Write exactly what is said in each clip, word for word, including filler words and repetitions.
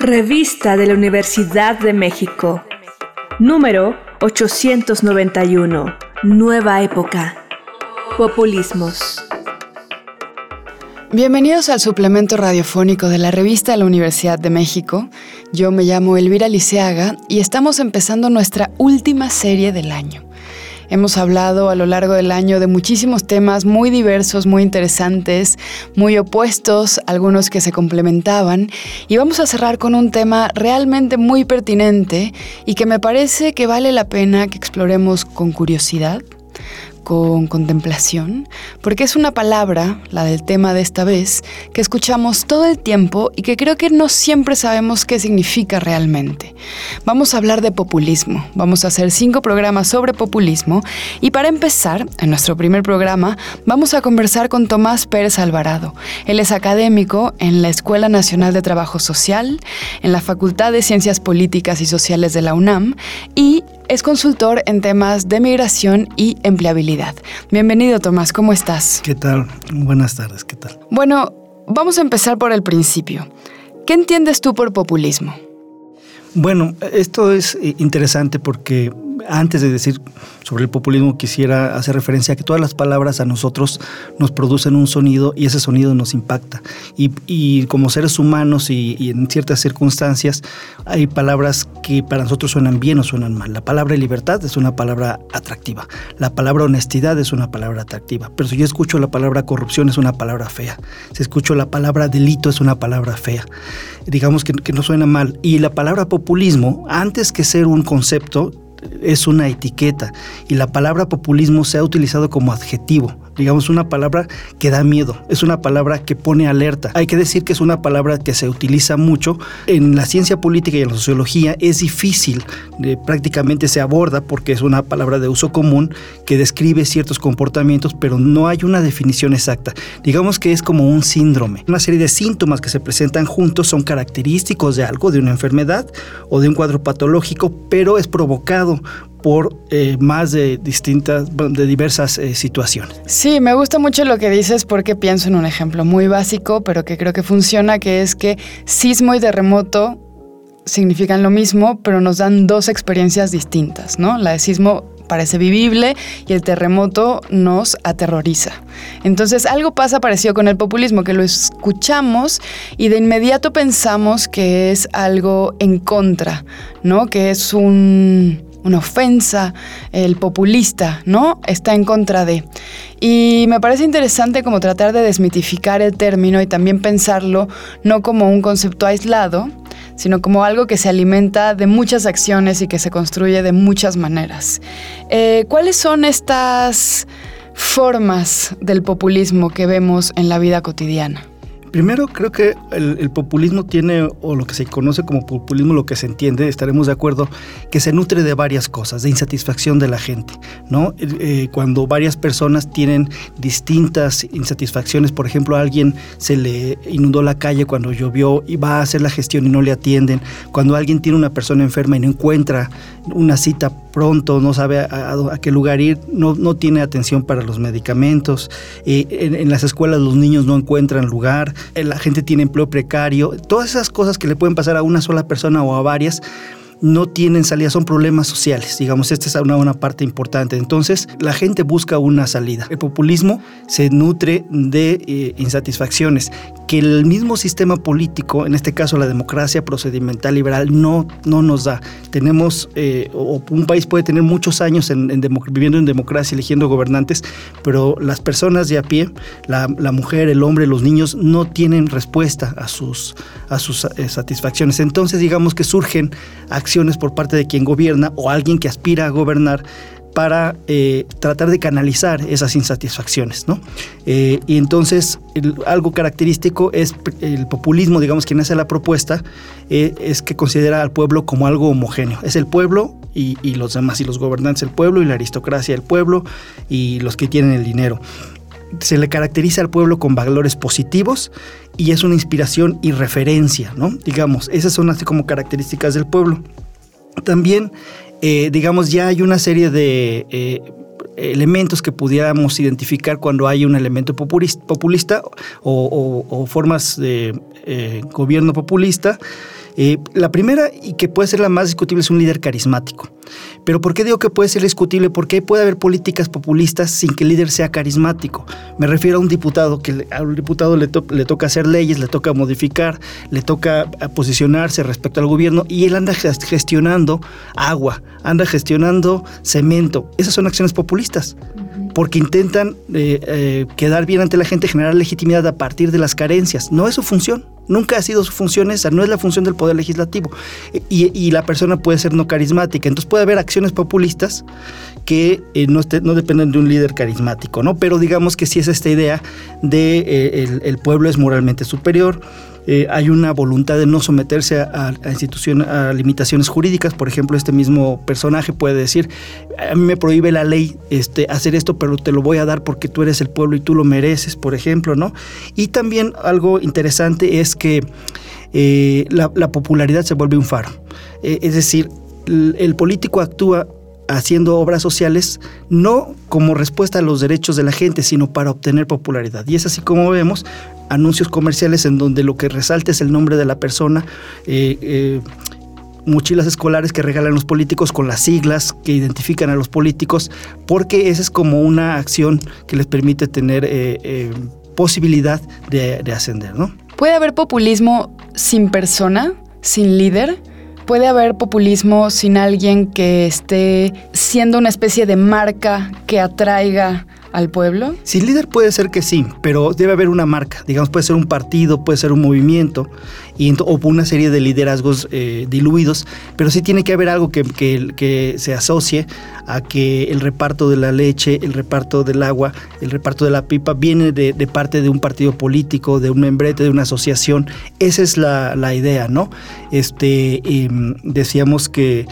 Revista de la Universidad de México. Número ochocientos noventa y uno. Nueva época. Populismos. Bienvenidos al suplemento radiofónico de la Revista de la Universidad de México. Yo me llamo Elvira Liceaga y estamos empezando nuestra última serie del año. Hemos hablado a lo largo del año de muchísimos temas muy diversos, muy interesantes, muy opuestos, algunos que se complementaban, y vamos a cerrar con un tema realmente muy pertinente y que me parece que vale la pena que exploremos con curiosidad, con contemplación, porque es una palabra, la del tema de esta vez, que escuchamos todo el tiempo y que creo que no siempre sabemos qué significa realmente. Vamos a hablar de populismo, vamos a hacer cinco programas sobre populismo y para empezar, en nuestro primer programa, vamos a conversar con Tomás Pérez Alvarado. Él es académico en la Escuela Nacional de Trabajo Social, en la Facultad de Ciencias Políticas y Sociales de la UNAM y es consultor en temas de migración y empleabilidad. Bienvenido, Tomás, ¿cómo estás? ¿Qué tal? Buenas tardes, ¿qué tal? Bueno, vamos a empezar por el principio. ¿Qué entiendes tú por populismo? Bueno, esto es interesante porque antes de decir sobre el populismo quisiera hacer referencia a que todas las palabras a nosotros nos producen un sonido y ese sonido nos impacta. Y, y como seres humanos y, y en ciertas circunstancias hay palabras que para nosotros suenan bien o suenan mal. La palabra libertad es una palabra atractiva. La palabra honestidad es una palabra atractiva. Pero si yo escucho la palabra corrupción es una palabra fea. Si escucho la palabra delito es una palabra fea. Digamos que, que no suena mal. Y la palabra populismo, antes que ser un concepto, es una etiqueta y la palabra populismo se ha utilizado como adjetivo, digamos una palabra que da miedo, es una palabra que pone alerta. Hay que decir que es una palabra que se utiliza mucho en la ciencia política y en la sociología. Es difícil, eh, prácticamente se aborda porque es una palabra de uso común que describe ciertos comportamientos, pero no hay una definición exacta. Digamos que es como un síndrome. Una serie de síntomas que se presentan juntos son característicos de algo, de una enfermedad o de un cuadro patológico, pero es provocado por eh, más de distintas, de diversas eh, situaciones. Sí, me gusta mucho lo que dices porque pienso en un ejemplo muy básico, pero que creo que funciona, que es que sismo y terremoto significan lo mismo, pero nos dan dos experiencias distintas, ¿no? La de sismo parece vivible y el terremoto nos aterroriza. Entonces algo pasa parecido con el populismo, que lo escuchamos y de inmediato pensamos que es algo en contra, ¿no? Que es un, una ofensa, el populista, ¿no? Está en contra de. Y me parece interesante como tratar de desmitificar el término y también pensarlo no como un concepto aislado, sino como algo que se alimenta de muchas acciones y que se construye de muchas maneras. Eh, ¿Cuáles son estas formas del populismo que vemos en la vida cotidiana? Primero, creo que el, el populismo tiene, o lo que se conoce como populismo, lo que se entiende, estaremos de acuerdo, que se nutre de varias cosas, de insatisfacción de la gente, ¿no? Eh, cuando varias personas tienen distintas insatisfacciones, por ejemplo, a alguien se le inundó la calle cuando llovió y va a hacer la gestión y no le atienden, cuando alguien tiene una persona enferma y no encuentra una cita pronto, no sabe a, a, a qué lugar ir, no, no tiene atención para los medicamentos, eh, en, en las escuelas los niños no encuentran lugar, la gente tiene empleo precario, todas esas cosas que le pueden pasar a una sola persona o a varias no tienen salida, son problemas sociales, digamos, esta es una, una parte importante. Entonces, la gente busca una salida. El populismo se nutre de eh, insatisfacciones que el mismo sistema político, en este caso la democracia procedimental liberal, no, no nos da. Tenemos, eh, o un país puede tener muchos años en, en democ- viviendo en democracia, eligiendo gobernantes, pero las personas de a pie, la, la mujer, el hombre, los niños, no tienen respuesta a sus, a sus eh, satisfacciones. Entonces, digamos que surgen acciones por parte de quien gobierna o alguien que aspira a gobernar para eh, tratar de canalizar esas insatisfacciones, ¿no? Eh, y entonces el, algo característico es el populismo, digamos, quien hace la propuesta, eh, es que considera al pueblo como algo homogéneo. Es el pueblo y, y los demás, y los gobernantes el pueblo y la aristocracia el pueblo y los que tienen el dinero. Se le caracteriza al pueblo con valores positivos y es una inspiración y referencia, ¿no? Digamos, esas son así como características del pueblo. También, eh, digamos, ya hay una serie de eh, elementos que pudiéramos identificar cuando hay un elemento populista, populista o, o, o formas de eh, gobierno populista, Eh, la primera, y que puede ser la más discutible, es un líder carismático. ¿Pero por qué digo que puede ser discutible? Porque puede haber políticas populistas sin que el líder sea carismático. Me refiero a un diputado, que a un diputado le, to- le toca hacer leyes, le toca modificar, le toca posicionarse respecto al gobierno, y él anda gestionando agua, anda gestionando cemento. Esas son acciones populistas, porque intentan eh, eh, quedar bien ante la gente, generar legitimidad a partir de las carencias. No es su función. Nunca ha sido su función esa, no es la función del poder legislativo. Y, y la persona puede ser no carismática. Entonces puede haber acciones populistas que eh, no, este, no dependen de un líder carismático, ¿no? Pero digamos que sí es esta idea de eh, el, el pueblo es moralmente superior. Eh, hay una voluntad de no someterse a, a, instituciones, a limitaciones jurídicas. Por ejemplo, este mismo personaje puede decir: a mí me prohíbe la ley este, hacer esto, pero te lo voy a dar porque tú eres el pueblo y tú lo mereces, por ejemplo, ¿no? Y también algo interesante es que eh, la, la popularidad se vuelve un faro. Eh, es decir, el, el político actúa haciendo obras sociales no como respuesta a los derechos de la gente, sino para obtener popularidad. Y es así como vemos anuncios comerciales en donde lo que resalta es el nombre de la persona, eh, eh, mochilas escolares que regalan los políticos con las siglas que identifican a los políticos, porque esa es como una acción que les permite tener eh, eh, posibilidad de, de ascender, ¿no? ¿Puede haber populismo sin persona, sin líder? ¿Puede haber populismo sin alguien que esté siendo una especie de marca que atraiga al pueblo? Sin líder puede ser que sí, pero debe haber una marca. Digamos, puede ser un partido, puede ser un movimiento, y ent- o una serie de liderazgos eh, diluidos, pero sí tiene que haber algo que, que, que se asocie a que el reparto de la leche, el reparto del agua, el reparto de la pipa viene de, de parte de un partido político, de un membrete, de una asociación. Esa es la, la idea, ¿no? Este, eh, decíamos que,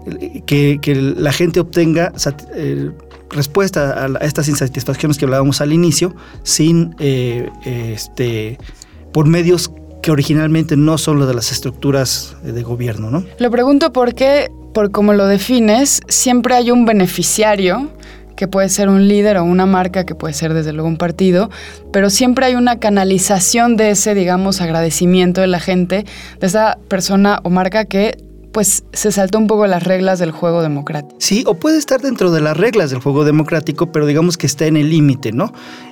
que, que la gente obtenga eh, respuesta a estas insatisfacciones que hablábamos al inicio, sin eh, este, por medios que originalmente no son los de las estructuras de gobierno, ¿no? Lo pregunto porque, por como lo defines, siempre hay un beneficiario, que puede ser un líder o una marca, que puede ser desde luego un partido, pero siempre hay una canalización de ese, digamos, agradecimiento de la gente, de esa persona o marca que pues se saltó un poco las reglas del juego democrático. Sí, o puede estar dentro de las reglas del juego democrático, pero digamos que está en el límite, ¿no?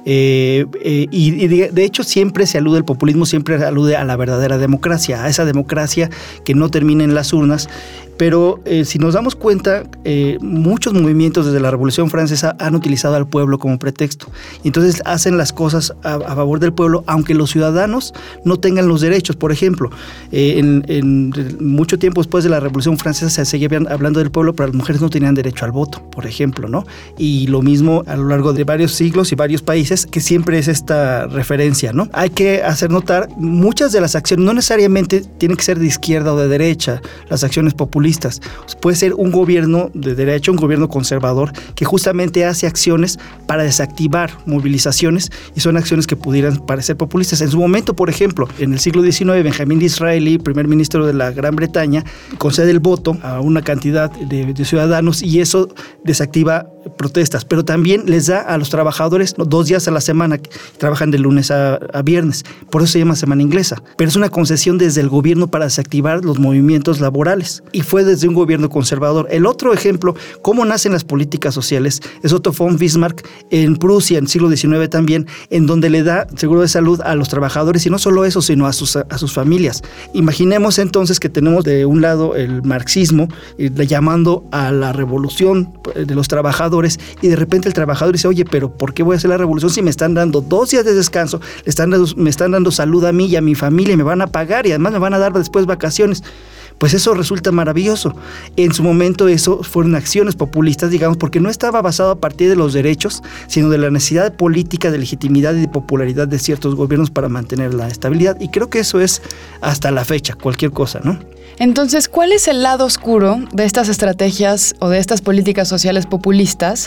Eh, eh, y, y de, de hecho siempre se alude, el populismo siempre alude a la verdadera democracia, a esa democracia que no termina en las urnas. Pero eh, si nos damos cuenta, eh, muchos movimientos desde la Revolución Francesa han utilizado al pueblo como pretexto. Y entonces hacen las cosas a, a favor del pueblo, aunque los ciudadanos no tengan los derechos. Por ejemplo, eh, en, en mucho tiempo después de la Revolución Francesa se seguía hablando del pueblo, pero las mujeres no tenían derecho al voto, por ejemplo, ¿no? Y lo mismo a lo largo de varios siglos y varios países, que siempre es esta referencia, ¿no? Hay que hacer notar, muchas de las acciones no necesariamente tienen que ser de izquierda o de derecha, las acciones populistas. Puede ser un gobierno de derecha, un gobierno conservador, que justamente hace acciones para desactivar movilizaciones, y son acciones que pudieran parecer populistas. En su momento, por ejemplo, en el siglo diecinueve, Benjamín Disraeli, primer ministro de la Gran Bretaña, concede el voto a una cantidad de, de ciudadanos, y eso desactiva protestas, pero también les da a los trabajadores, ¿no?, dos días a la semana, que trabajan de lunes a, a viernes. Por eso se llama semana inglesa. Pero es una concesión desde el gobierno para desactivar los movimientos laborales, y fue desde un gobierno conservador. El otro ejemplo, cómo nacen las políticas sociales, es Otto von Bismarck en Prusia, en el siglo diecinueve también, en donde le da seguro de salud a los trabajadores, y no solo eso, sino a sus, a sus familias. Imaginemos entonces que tenemos de un lado el marxismo, eh, llamando a la revolución de los trabajadores, y de repente el trabajador dice: oye, pero ¿por qué voy a hacer la revolución si me están dando dos días de descanso, le están dando, me están dando salud a mí y a mi familia, y me van a pagar, y además me van a dar después vacaciones? Pues eso resulta maravilloso. En su momento eso fueron acciones populistas, digamos, porque no estaba basado a partir de los derechos, sino de la necesidad política, de legitimidad y de popularidad de ciertos gobiernos para mantener la estabilidad. Y creo que eso es hasta la fecha, cualquier cosa, ¿no? Entonces, ¿cuál es el lado oscuro de estas estrategias o de estas políticas sociales populistas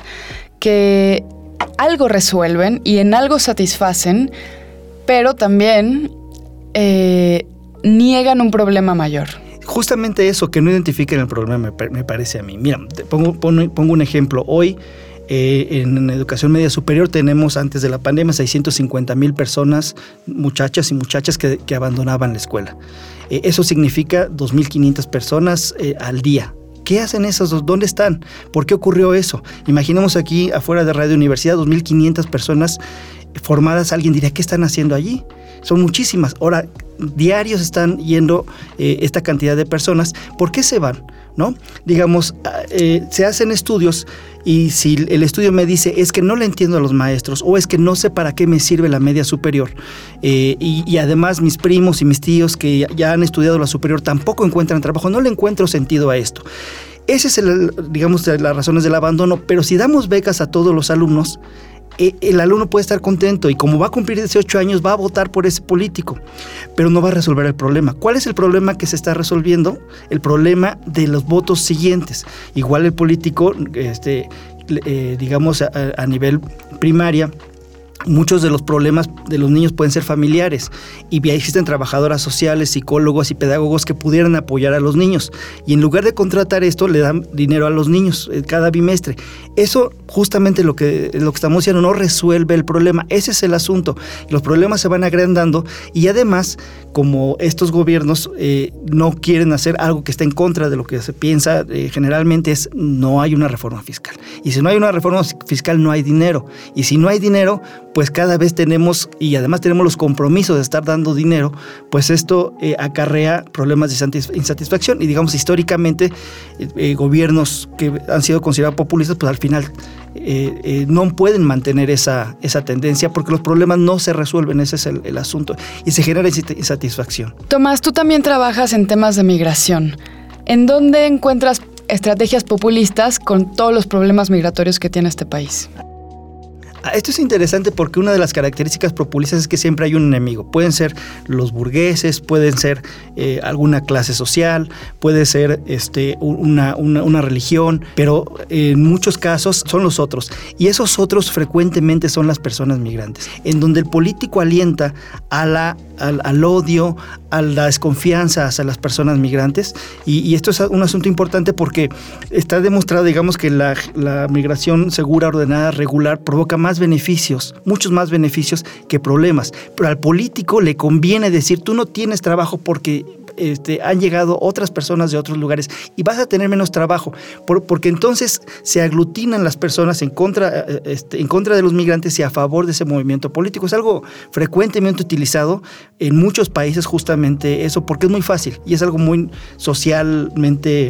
que algo resuelven y en algo satisfacen, pero también eh, niegan un problema mayor? Justamente eso, que no identifiquen el problema, me, me parece a mí. Mira, te pongo, pongo, pongo un ejemplo. Hoy Eh, en educación media superior tenemos antes de la pandemia seiscientos cincuenta mil personas, muchachas y muchachas que, que abandonaban la escuela. Eh, eso significa dos mil quinientas personas eh, al día. ¿Qué hacen esos dos? ¿Dónde están? ¿Por qué ocurrió eso? Imaginemos aquí afuera de Radio Universidad dos mil quinientas personas formadas. Alguien diría, ¿qué están haciendo allí? Son muchísimas. Ahora, diarios están yendo eh, esta cantidad de personas. ¿Por qué se van? ¿No? Digamos, eh, se hacen estudios y si el estudio me dice es que no le entiendo a los maestros o es que no sé para qué me sirve la media superior eh, y, y además mis primos y mis tíos que ya han estudiado la superior tampoco encuentran trabajo, no le encuentro sentido a esto. Ese es el, digamos, las razones del abandono, pero si damos becas a todos los alumnos, el alumno puede estar contento y como va a cumplir dieciocho años va a votar por ese político, pero no va a resolver el problema. ¿Cuál es el problema que se está resolviendo? El problema de los votos siguientes. Igual el político, este, eh, digamos a, a nivel primaria, muchos de los problemas de los niños pueden ser familiares y existen trabajadoras sociales, psicólogos y pedagogos que pudieran apoyar a los niños y en lugar de contratar esto le dan dinero a los niños cada bimestre. Eso justamente lo que, lo que estamos diciendo no resuelve el problema, ese es el asunto. Los problemas se van agrandando y además como estos gobiernos eh, no quieren hacer algo que esté en contra de lo que se piensa eh, generalmente es no hay una reforma fiscal y si no hay una reforma fiscal no hay dinero y si no hay dinero pues cada vez tenemos, y además tenemos los compromisos de estar dando dinero, pues esto eh, acarrea problemas de insatisfacción. Y digamos, históricamente, eh, gobiernos que han sido considerados populistas, pues al final eh, eh, no pueden mantener esa, esa tendencia porque los problemas no se resuelven, ese es el, el asunto, y se genera insatisfacción. Tomás, tú también trabajas en temas de migración. ¿En dónde encuentras estrategias populistas con todos los problemas migratorios que tiene este país? Esto es interesante porque una de las características populistas es que siempre hay un enemigo. Pueden ser los burgueses, pueden ser eh, alguna clase social, puede ser este, una, una, una religión, pero en muchos casos son los otros. Y esos otros frecuentemente son las personas migrantes, en donde el político alienta a la, al, al odio, a la desconfianza hacia las personas migrantes. Y, y esto es un asunto importante porque está demostrado, digamos, que la, la migración segura, ordenada, regular, provoca más beneficios, muchos más beneficios que problemas. Pero al político le conviene decir, tú no tienes trabajo porque este, han llegado otras personas de otros lugares y vas a tener menos trabajo, por, porque entonces se aglutinan las personas en contra, este, en contra de los migrantes y a favor de ese movimiento político. Es algo frecuentemente utilizado en muchos países justamente eso, porque es muy fácil y es algo muy socialmente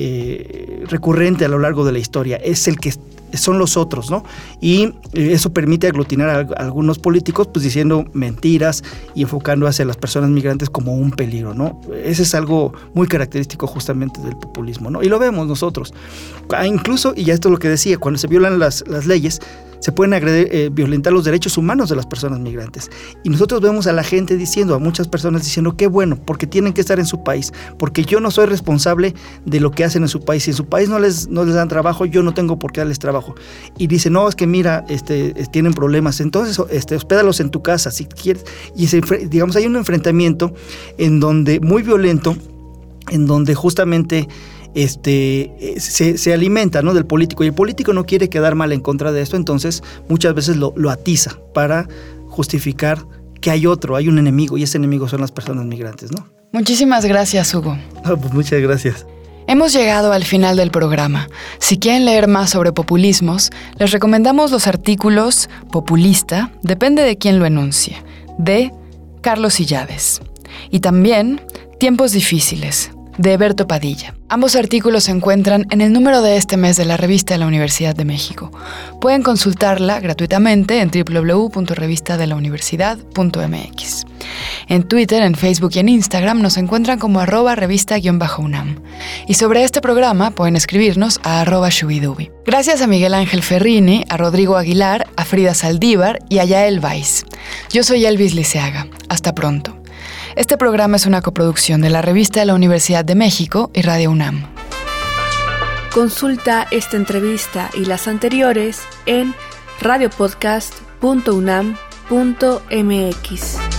eh, recurrente a lo largo de la historia. Es el que son los otros, ¿no? Y eso permite aglutinar a algunos políticos, pues diciendo mentiras y enfocando hacia las personas migrantes como un peligro, ¿no? Ese es algo muy característico justamente del populismo, ¿no? Y lo vemos nosotros. Incluso, y ya esto es lo que decía, cuando se violan las, las leyes, se pueden agredir, eh, violentar los derechos humanos de las personas migrantes. Y nosotros vemos a la gente diciendo, a muchas personas diciendo, qué bueno, porque tienen que estar en su país, porque yo no soy responsable de lo que hacen en su país. Si en su país no les, no les dan trabajo, yo no tengo por qué darles trabajo. Y dice, no, es que mira, este, tienen problemas, entonces este, hospédalos en tu casa, si quieres. Y se, digamos, hay un enfrentamiento en donde, muy violento, en donde justamente Este, se, se alimenta, ¿no?, del político y el político no quiere quedar mal en contra de esto, entonces muchas veces lo, lo atiza para justificar que hay otro, hay un enemigo y ese enemigo son las personas migrantes, ¿no? Muchísimas gracias, Hugo. Ah, pues muchas gracias. Hemos llegado al final del programa. Si quieren leer más sobre populismos, les recomendamos los artículos Populista, depende de quién lo enuncie, de Carlos Illades. Y también Tiempos difíciles, de Eberto Padilla. Ambos artículos se encuentran en el número de este mes de la revista de la Universidad de México. Pueden consultarla gratuitamente en doble u doble u doble u punto revista de la universidad punto m x. En Twitter, en Facebook y en Instagram nos encuentran como arroba revista-unam. Y sobre este programa pueden escribirnos a arroba shubidubi. Gracias a Miguel Ángel Ferrini, a Rodrigo Aguilar, a Frida Saldívar y a Yael Weiss. Yo soy Elvis Liceaga. Hasta pronto. Este programa es una coproducción de la Revista de la Universidad de México y Radio UNAM. Consulta esta entrevista y las anteriores en radiopodcast punto unam punto m x.